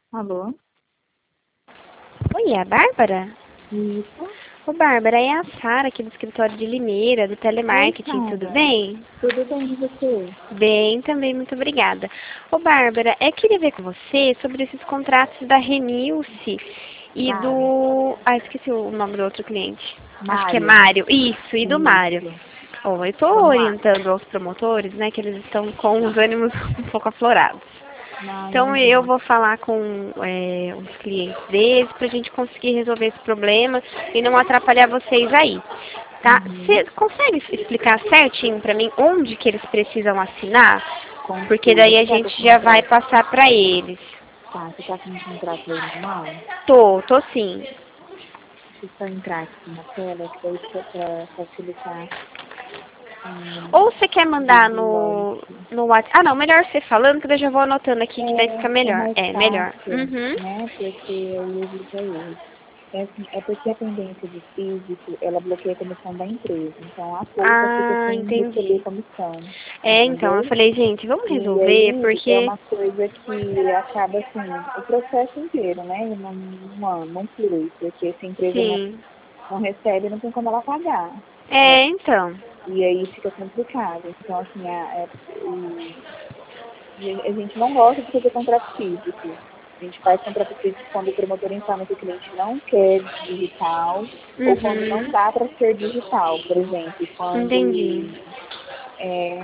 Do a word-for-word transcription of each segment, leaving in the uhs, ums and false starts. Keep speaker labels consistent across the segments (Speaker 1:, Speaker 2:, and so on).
Speaker 1: Alô?
Speaker 2: Oi, é a Bárbara?
Speaker 1: Isso.
Speaker 2: Ô, Bárbara, é a Sara aqui do escritório de Limeira, do
Speaker 1: Oi,
Speaker 2: telemarketing, tudo
Speaker 1: Sara.
Speaker 2: bem?
Speaker 1: Tudo bem e você?
Speaker 2: Bem, também, muito obrigada. Ô, Bárbara, é queria ver com você sobre esses contratos da Renilce e
Speaker 1: Claro.
Speaker 2: do... Ah, esqueci o nome do outro cliente. Acho que é
Speaker 1: Mário.
Speaker 2: Mário. Isso, e do Mário.
Speaker 1: Isso.
Speaker 2: Ó, eu estou
Speaker 1: Vamos lá.
Speaker 2: orientando aos promotores, né, que eles estão com os ânimos um pouco aflorados.
Speaker 1: Não,
Speaker 2: Então eu
Speaker 1: imagino.
Speaker 2: vou falar com é, os clientes deles para a gente conseguir resolver esse problema e não atrapalhar vocês aí. Tá?
Speaker 1: Uhum.
Speaker 2: Você consegue explicar certinho para mim onde que eles precisam assinar? Porque
Speaker 1: Consigo.
Speaker 2: daí a
Speaker 1: Você tá com o
Speaker 2: gente já vai
Speaker 1: contrato?
Speaker 2: passar para eles.
Speaker 1: Tá, você tá com o contrato aí na mão?
Speaker 2: Tô, tô sim.
Speaker 1: Deixa eu só entrar aqui na tela, que daí fica pra facilitar hum,
Speaker 2: Ou você quer mandar no,
Speaker 1: vigilante.
Speaker 2: no WhatsApp? Ah, não, melhor você falando, que daí eu já vou anotando aqui, que daí fica
Speaker 1: É, é
Speaker 2: melhor.
Speaker 1: mais
Speaker 2: É, melhor.
Speaker 1: fácil,
Speaker 2: Uhum.
Speaker 1: né? Porque aí evita erros. É, assim, é porque a pendência do físico, ela bloqueia a comissão da empresa. Então, a poupa fica
Speaker 2: Ah,
Speaker 1: sem receber
Speaker 2: entendi.
Speaker 1: comissão,
Speaker 2: É, então, eu
Speaker 1: entendeu?
Speaker 2: falei, gente, vamos
Speaker 1: E
Speaker 2: resolver,
Speaker 1: aí é
Speaker 2: porque...
Speaker 1: uma coisa que acaba assim, o processo inteiro, né? Não, não, não flui, porque se a empresa não,
Speaker 2: Sim.
Speaker 1: não recebe, não tem como ela pagar, né?
Speaker 2: É, então.
Speaker 1: E aí fica complicado. Então, assim, a, é, o, a gente não gosta de fazer contrato físico. A gente faz contrato físico quando o promotor informa que o cliente não quer digital ou quando não
Speaker 2: Uhum.
Speaker 1: dá para ser digital. Por exemplo,
Speaker 2: Entendi.
Speaker 1: quando é,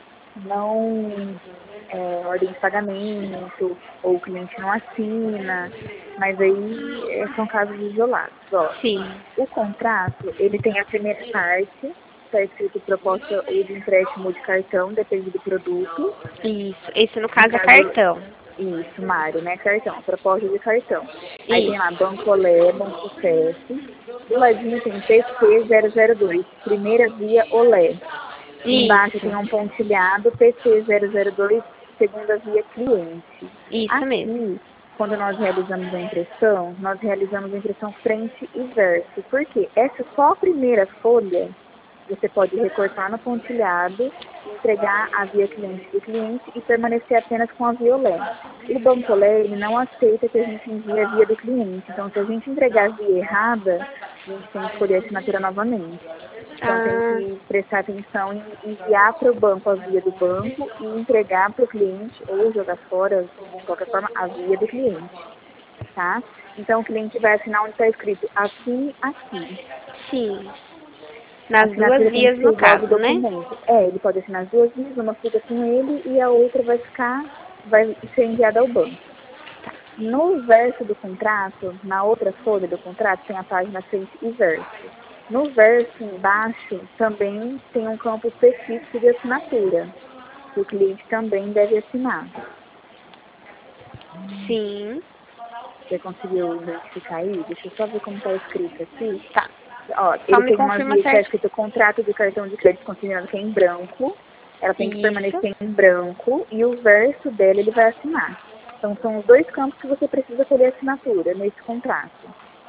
Speaker 1: não é, ordem de pagamento ou o cliente não assina, mas aí é, são casos isolados. Ó,
Speaker 2: Sim.
Speaker 1: o contrato, ele tem a primeira parte, está escrito proposta ou de empréstimo ou de cartão, depende do produto.
Speaker 2: Isso. Esse, no
Speaker 1: No
Speaker 2: caso, é
Speaker 1: caso,
Speaker 2: cartão.
Speaker 1: isso, Mário, né? Cartão, proposta de cartão. Aí tem lá
Speaker 2: Isso.
Speaker 1: Banco Olé, Bom Sucesso. Do ladinho tem P C zero zero dois, primeira via Olé. Embaixo
Speaker 2: Isso.
Speaker 1: tem um pontilhado P C zero zero dois, segunda via cliente.
Speaker 2: Isso mesmo.
Speaker 1: Aqui, quando nós realizamos a impressão, nós realizamos a impressão frente e verso. Por quê? Essa só a primeira folha, você pode recortar no pontilhado, entregar a via cliente do cliente e permanecer apenas com a via Olé. O Banco Olé, ele não aceita que a gente envie a via do cliente. Então, se a gente entregar a via errada, a gente tem que escolher a assinatura novamente. Então, tem
Speaker 2: Ah,
Speaker 1: que prestar atenção em enviar para o banco a via do banco e entregar para o cliente ou jogar fora, de qualquer forma, a via do cliente, tá? Então, o cliente vai assinar onde está escrito assine aqui.
Speaker 2: sim.
Speaker 1: A
Speaker 2: Nas duas
Speaker 1: assinatura tem que
Speaker 2: vias,
Speaker 1: ser
Speaker 2: no
Speaker 1: igual do
Speaker 2: caso, né?
Speaker 1: documento. É, ele pode assinar as duas vias, uma fica com ele e a outra vai ficar, vai ser enviada ao banco. No verso do contrato, na outra folha do contrato, tem a página frente e verso. No verso embaixo também tem um campo específico de assinatura, que o cliente também deve assinar.
Speaker 2: Sim.
Speaker 1: Você conseguiu identificar aí? Deixa eu só ver como está escrito aqui.
Speaker 2: Tá.
Speaker 1: Ó,
Speaker 2: Só
Speaker 1: ele
Speaker 2: me
Speaker 1: tem uma
Speaker 2: confirma
Speaker 1: via que está
Speaker 2: certo.
Speaker 1: escrito contrato de cartão de crédito consignado que é em branco. Ela tem que
Speaker 2: Isso.
Speaker 1: permanecer em branco e o verso dela ele vai assinar. Então são os dois campos que você precisa colher assinatura nesse contrato.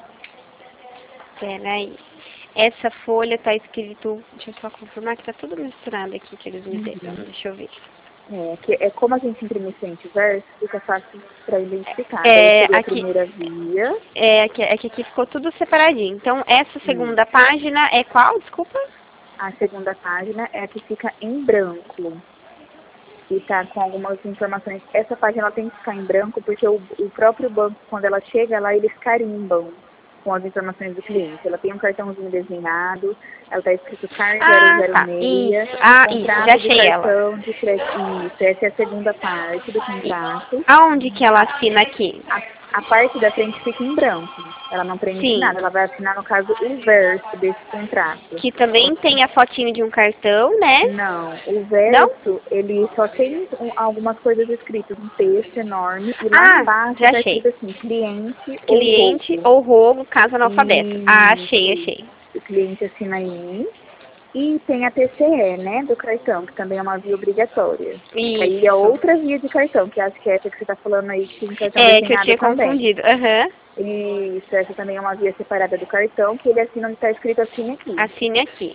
Speaker 2: Peraí. Essa folha tá escrito... Deixa eu só confirmar que tá tudo misturado aqui que eles me deram.
Speaker 1: Uhum.
Speaker 2: Deixa eu ver.
Speaker 1: É, que é como a gente imprime frente e verso, fica fácil para identificar. Daí
Speaker 2: É,
Speaker 1: seria a
Speaker 2: aqui...
Speaker 1: primeira via.
Speaker 2: É, aqui, é que aqui ficou tudo separadinho. Então, essa
Speaker 1: E
Speaker 2: segunda página é qual? Desculpa?
Speaker 1: a segunda página é a que fica em branco. E tá com algumas informações. Essa página ela tem que ficar em branco porque o, o próprio banco, quando ela chega lá, eles carimbam com as informações do cliente. Ela tem um cartãozinho desenhado, ela está escrito C A R
Speaker 2: Ah, tá.
Speaker 1: zero zero seis,
Speaker 2: Isso. Ah, isso. Já
Speaker 1: contrato de
Speaker 2: achei ela.
Speaker 1: cartão de crédito. Isso, essa é a segunda parte do
Speaker 2: E
Speaker 1: contrato.
Speaker 2: aonde que ela assina aqui?
Speaker 1: A, a parte da frente fica em branco. Ela não preenche
Speaker 2: Sim.
Speaker 1: nada. Ela vai assinar, no caso, o verso desse contrato.
Speaker 2: Que também tem a fotinho de um cartão, né?
Speaker 1: Não, o
Speaker 2: Não?
Speaker 1: verso, ele só tem um- algumas coisas escritas, um texto enorme, e lá
Speaker 2: Ah,
Speaker 1: embaixo
Speaker 2: já
Speaker 1: está
Speaker 2: achei.
Speaker 1: escrito assim, cliente ou
Speaker 2: Cliente
Speaker 1: rogo.
Speaker 2: ou rogo, caso analfabeto. Ah, achei,
Speaker 1: Isso.
Speaker 2: achei.
Speaker 1: O cliente assina aí. E tem a T C E, né, do cartão, que também é uma via obrigatória. Aí é
Speaker 2: Isso.
Speaker 1: outra via de cartão, que acho que é essa que você está falando aí, que tem cartão
Speaker 2: É, que eu
Speaker 1: desenhado
Speaker 2: tinha
Speaker 1: também.
Speaker 2: confundido. Aham.
Speaker 1: Isso, essa também é uma via separada do cartão, que ele assina onde está escrito assine aqui.
Speaker 2: Assine aqui.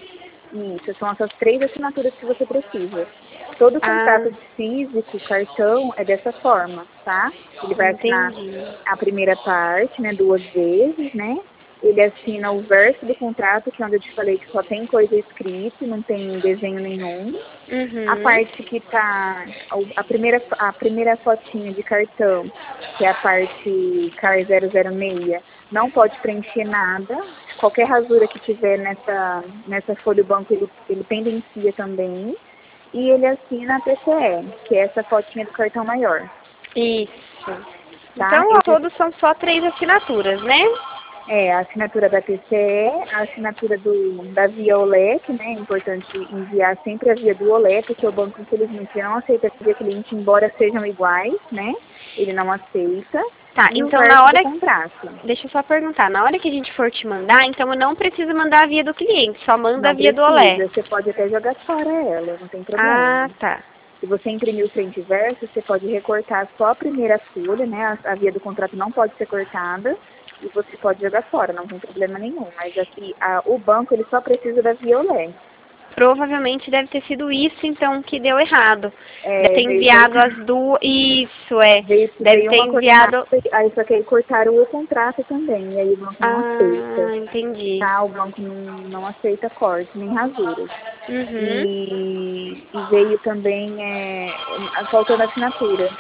Speaker 1: Isso, são essas três assinaturas que você precisa. Todo contrato
Speaker 2: Ah,
Speaker 1: físico, cartão, é dessa forma, tá? Ele vai assinar
Speaker 2: entendi.
Speaker 1: a primeira parte, né, duas vezes, né? Ele assina o verso do contrato, que é onde eu te falei que só tem coisa escrita, não tem desenho nenhum. A
Speaker 2: Uhum.
Speaker 1: parte que tá, a primeira, a primeira fotinha de cartão, que é a parte C A R zero zero seis, não pode preencher nada. Qualquer rasura que tiver nessa, nessa folha do banco, ele, ele pendencia também. E ele assina a P C E, que é essa fotinha do cartão maior,
Speaker 2: Isso.
Speaker 1: tá?
Speaker 2: Então, ao
Speaker 1: Esse
Speaker 2: todo são só três assinaturas, né?
Speaker 1: é a assinatura da P C E, a assinatura do, da via Olé, que né, é importante enviar sempre a via do Olé, porque o banco, infelizmente, não aceita via cliente, embora sejam iguais, né? Ele não aceita.
Speaker 2: Tá,
Speaker 1: E o
Speaker 2: então na
Speaker 1: verso do
Speaker 2: hora,
Speaker 1: contrato.
Speaker 2: deixa eu só perguntar, na hora que a gente for te mandar, então eu não preciso mandar a via do cliente, só manda a
Speaker 1: Não
Speaker 2: via do Olé.
Speaker 1: precisa, você pode até jogar fora ela, não tem
Speaker 2: Ah,
Speaker 1: problema.
Speaker 2: tá.
Speaker 1: Se você imprimir o frente e verso, você pode recortar só a primeira folha, né? A, a via do contrato não pode ser cortada e você pode jogar fora, não tem problema nenhum. Mas aqui, a, o banco, ele só precisa da via Olé.
Speaker 2: Provavelmente deve ter sido isso, então, que deu errado. Deve
Speaker 1: É,
Speaker 2: ter
Speaker 1: veio,
Speaker 2: enviado
Speaker 1: cortar,
Speaker 2: as duas. Isso, é.
Speaker 1: veio,
Speaker 2: Deve
Speaker 1: veio
Speaker 2: ter
Speaker 1: uma cortada,
Speaker 2: enviado.
Speaker 1: aí só que aí cortaram o contrato também, e aí o banco não aceita,
Speaker 2: Ah, entendi.
Speaker 1: tá? O banco não, não aceita corte, nem rasuras.
Speaker 2: Uhum.
Speaker 1: E, e veio também é, faltando assinatura,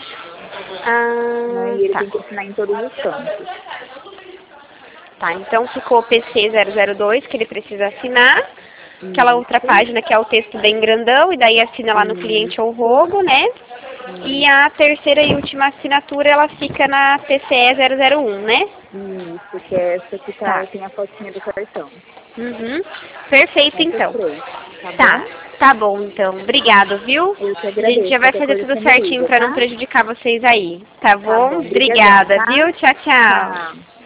Speaker 1: né?
Speaker 2: Ah,
Speaker 1: E ele
Speaker 2: tá.
Speaker 1: tem que assinar em todos os campos.
Speaker 2: Tá, então ficou o P C zero zero dois, que ele precisa assinar. Aquela outra
Speaker 1: Isso,
Speaker 2: página que é o texto bem grandão, e daí assina lá no cliente ou
Speaker 1: isso,
Speaker 2: rogo, né? E
Speaker 1: isso,
Speaker 2: a terceira e última assinatura, ela fica na P C E zero zero um, né?
Speaker 1: isso, que é essa que tá,
Speaker 2: Tá.
Speaker 1: tem a fotinha do cartão.
Speaker 2: Uhum. Perfeito,
Speaker 1: Essas
Speaker 2: então.
Speaker 1: três, tá
Speaker 2: Tá,
Speaker 1: bom?
Speaker 2: tá bom, então. Obrigado, viu?
Speaker 1: Eu que
Speaker 2: A gente
Speaker 1: agradeço.
Speaker 2: já vai
Speaker 1: Qualquer
Speaker 2: fazer
Speaker 1: coisa
Speaker 2: tudo
Speaker 1: você me
Speaker 2: certinho
Speaker 1: liga,
Speaker 2: pra não
Speaker 1: tá?
Speaker 2: prejudicar vocês aí. Tá
Speaker 1: Tá
Speaker 2: bom?
Speaker 1: bom, brigadão,
Speaker 2: Obrigada,
Speaker 1: tá?
Speaker 2: viu? Tchau, tchau.
Speaker 1: Tchau.